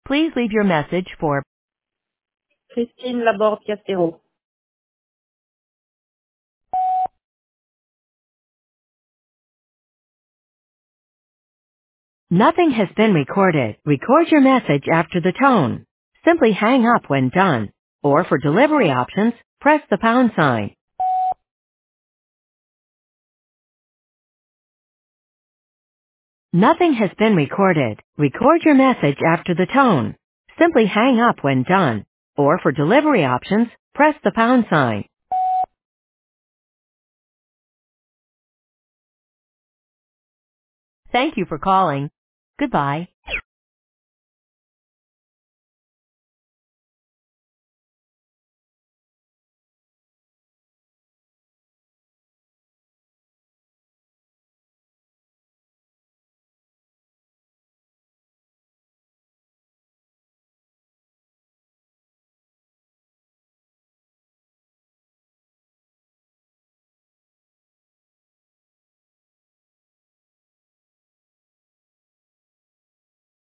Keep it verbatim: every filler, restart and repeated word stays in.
Please leave your message for Christine Laborde-Castero. Nothing has been recorded. Record your message after the tone. Simply hang up when done. Or for delivery options, press the pound sign. Nothing has been recorded. Record your message after the tone. Simply hang up when done. Or for delivery options, press the pound sign. Thank you for calling. Goodbye.